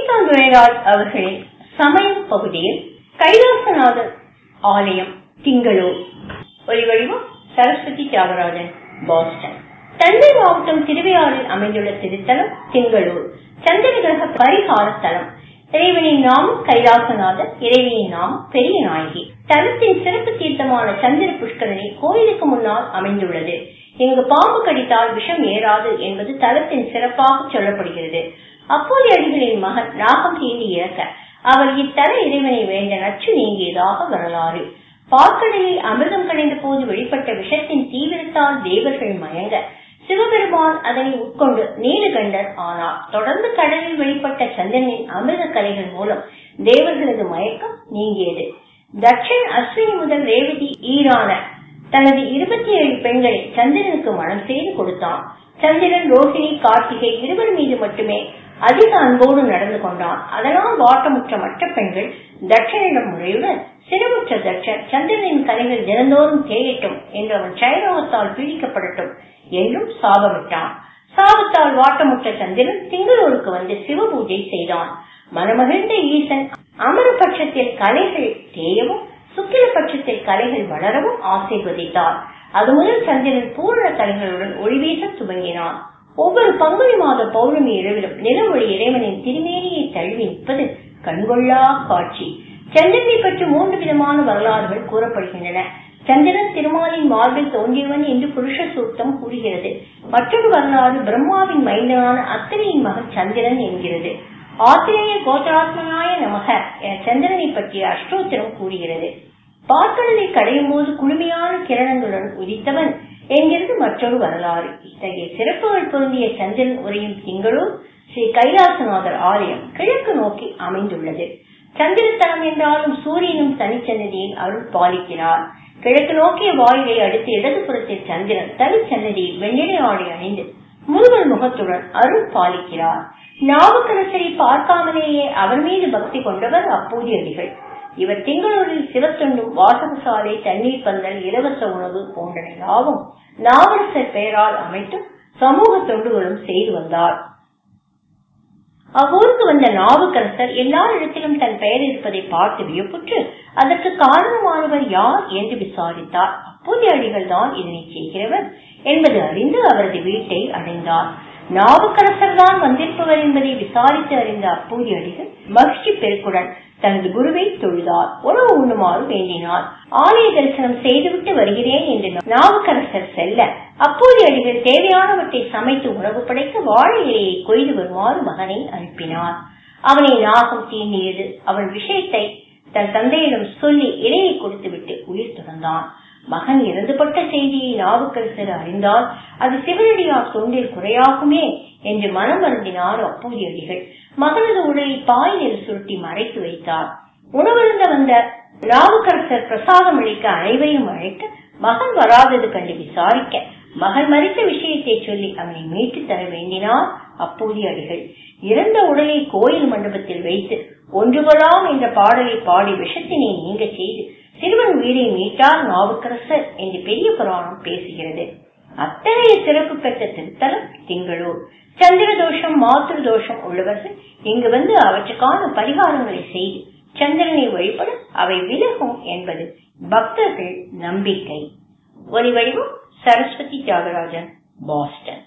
சீதா துரைராஜ் அவர்களின் சமயம் பகுதியில் கைலாசநாதர் ஆலயம் திங்களூர். ஒலிவடிவம் சரஸ்வதி தியாகராஜன், பாஸ்டன். தஞ்சை மாவட்டம் திருவையாறில் அமைந்துள்ள திருத்தலம் திங்களூர் சந்திர கிரக பரிகார தலம். இறைவனின் நாமம் கைலாசநாதர், இறைவனின் நாமம் பெரிய நாயகி. தலத்தின் சிறப்பு தீர்த்தமான சந்திர புஷ்கரணி கோயிலுக்கு முன்னால் அமைந்துள்ளது. இங்கு பாம்பு கடித்தால் விஷம் ஏறாது என்பது தலத்தின் சிறப்பாக சொல்லப்படுகிறது. அப்போது அடிகளின் மகன் நாகம் தீண்டி இறக்க அவர் இத்தல இறைவனை வேண்ட நச்சு நீங்கியதாக வரலாறு. பார்க்கடலில் அமிர்தம் கடைந்த போது வெளிப்பட்ட விஷத்தின் தீவிரத்தால் தேவர்கள் மயங்க சிவபெருமான் அதனை உட்கொண்டு நீலகண்டர் ஆனார். தொடர்ந்து கடலில் வெளிப்பட்ட சந்திரனின் அமிர்த கலைகள் மூலம் தேவர்களது மயக்கம் நீங்கியது. தட்சன் அஸ்வினி முதல் ரேவதி ஈரான தனது 27 பெண்களை சந்திரனுக்கு மனம் செய்து கொடுத்தான். சந்திரன், ரோஹிணி, கார்த்திகை இருவர் மீது மட்டுமே அதிக அன்போடு நடந்து கொண்டான். அதனால் வாட்டமுற்ற மற்ற பெண்கள் தட்சனிடம் முறையுடன் சிறுமுற்ற தட்சன் சந்திரனின் கலைகள் தினந்தோறும் தேயட்டும் என்று அவன் சைராவத்தால் பீடிக்கப்படட்டும் என்றும் சாபமிட்டான். சாபத்தால் வாட்டமுற்ற சந்திரன் திங்களூருக்கு வந்து சிவ பூஜை செய்தான். மனமகிழ்ந்த ஈசன் அமரபட்சத்தில் கலைகள் தேயவும் சுக்கில பட்சத்தில் கலைகள் வளரவும் ஆசீர்வதித்தார். அது முதல் சந்திரன் பூரண கலைகளுடன் ஒளிவீச துவங்கினான். ஒவ்வொரு பங்குனி மாத பௌர்ணமி இரவிலும் நிலவொளி இறைவனின் திருமேனியை தழுவி நிற்பது கண்கொள்ளா காட்சி. சந்திரனை பற்றி 3 விதமான வரலாறுகள் கூறப்படுகின்றன. சந்திரன் திருமாலின் மார்பில் தோன்றியவன் என்று புருஷ சூக்தம் கூறுகிறது. மற்றொரு வரலாறு பிரம்மாவின் மைந்தனான அத்திரையின் மகன் சந்திரன் என்கிறது. ஆத்திரேய கோச்சராத்மனாய நமக என சந்திரனை பற்றிய அஷ்டோத்திரம் கூறுகிறது. பார்க்கடலை கடையும் போது குளுமையான கிரணங்களுடன் உதித்தவன் என்கிறது மற்றொரு வரலாறு. இத்தகைய சிறப்புகள் பொருந்திய சந்திரன் உரையும் திங்களூர் ஸ்ரீ கைலாசநாதர் ஆலயம் கிழக்கு நோக்கி அமைந்துள்ளது. சந்திரத்தலம் என்றாலும் சூரியனும் தனிச்சன்னதியில் அருள் பாலிக்கிறார். கிழக்கு நோக்கிய வாயிலை அடுத்து இடதுபுறத்தில் சந்திரன் தனிச்சன்னதியில் வெண்ணிலை ஆடை அணிந்து முருகன் முகத்துடன் அருள் பாலிக்கிறார். நாவுக்கரசரை பார்க்காமலேயே அவர் மீது பக்தி கொண்டவர் அப்பூதியடிகள். இவர் திங்களூரில் சிவத்தொண்டும், வாசகசாலை, தண்ணீர் பந்தல், இலவச உணவு போன்றன யாவும் நாவரசர் பெயரால் அமைத்தும் சமூக தொண்டுகளும் செய்து வந்தார். அவ்வூருக்கு வந்த நாவுக்கரசர் எல்லா இடத்திலும் தன் பெயர் இருப்பதை பார்த்து வியப்புற்று அதற்கு காரணமானவர் யார் என்று விசாரித்தார். அப்போதைய அடிகள் தான் இதனை செய்கிறவர் என்பது அறிந்து அவரது வீட்டை அடைந்தார். நாவுக்கரசர் தான் வந்திருப்பவர் என்பதை விசாரித்து அறிந்த அப்போதைய அடிகள் மகிழ்ச்சி பெருக்குடன் தனது குருவை தொழுதார். உணவு உண்ணுமாறு வேண்டினார். ஆலய தரிசனம் செய்துவிட்டு வருகிறேன் என்று நாவுக்கரசர் செல்ல அப்போதைய அடிகள் தேவையானவற்றை சமைத்து உணவு படைக்க வாழை இலையை கொய்து வருமாறு மகனை அனுப்பினார். அவனை நாகம் தீண்டியது. அவன் விஷயத்தை தன் தந்தையிடம் சொல்லி இலையை கொடுத்துவிட்டு உயிர் துறந்தான். மகன் இறந்துபட்ட செய்தியை நாவுக்கரசர் அறிந்தால் அது சிவனடியார் தொண்டில் குறையாகுமே என்று மனம் வருந்தினார் அப்போதைய அடிகள். மகனது உடலை பாயில் சுருட்டி மறைத்து வைத்தார். உணவருந்த வந்த நாவுக்கரசர் பிரசாதம் அளிக்க அனைவரையும் அழைக்க மகன் வராதது கண்டு விசாரிக்க மகன் மறித்த விஷயத்தை சொல்லி அவனை மீட்டு தர வேண்டினார் அப்போதைய அடிகள். இறந்த உடலை கோயில் மண்டபத்தில் வைத்து ஒன்றுகொள்ளாம் என்ற பாடலை பாடி விஷத்தினை நீங்க செய்து சிறுவன் உயிரை மீட்டார் நாவுக்கரசர் என்று பெரிய புராணம் பேசுகிறது. அத்தகைய சிறப்பு பெற்ற திருத்தலம் திங்களூர். சந்திர தோஷம், மாத்திரு தோஷம் உள்ளவர்கள் இங்கு வந்து அவற்றுக்கான பரிகாரங்களை செய்து சந்திரனை வழிபட அவை விலகும் என்பது பக்தர்கள் நம்பிக்கை. ஒலிவடிவம் சரஸ்வதி தியாகராஜன், பாஸ்டன்.